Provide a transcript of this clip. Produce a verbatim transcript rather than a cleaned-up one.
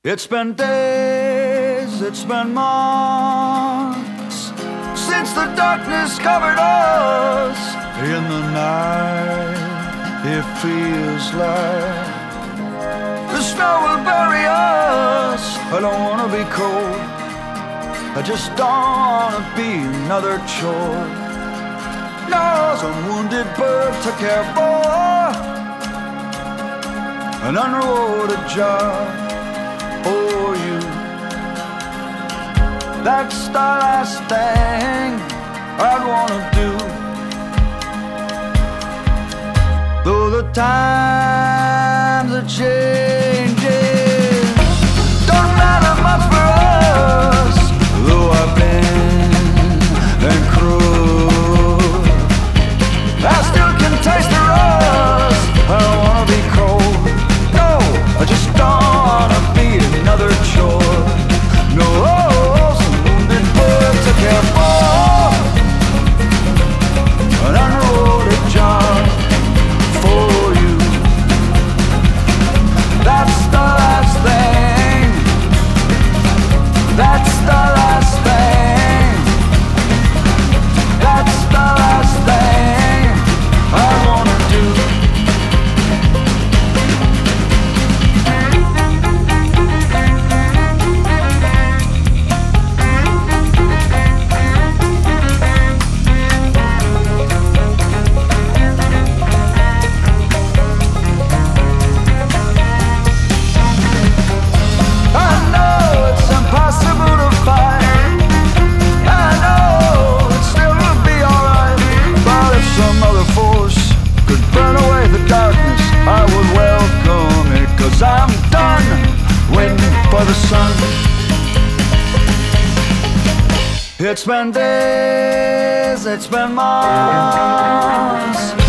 It's been days, it's been months since the darkness covered us. In the night, it feels like the snow will bury us. I don't wanna be cold, I just don't wanna be another chore. No, some wounded bird to care for, an unrewarded job for you. That's the last thing I'd wanna do. Though the times are changing, don't matter much for us. Though I've been and cruel, I still can taste the rust. I don't wanna be cold, no, I just don't wanna be another chore. No, some wounded bird to care for, an unrewarded job for you. That's the last thing, that's the last thing, that's the last thing I wanna do. I'm done waiting for the sun. It's been days, it's been months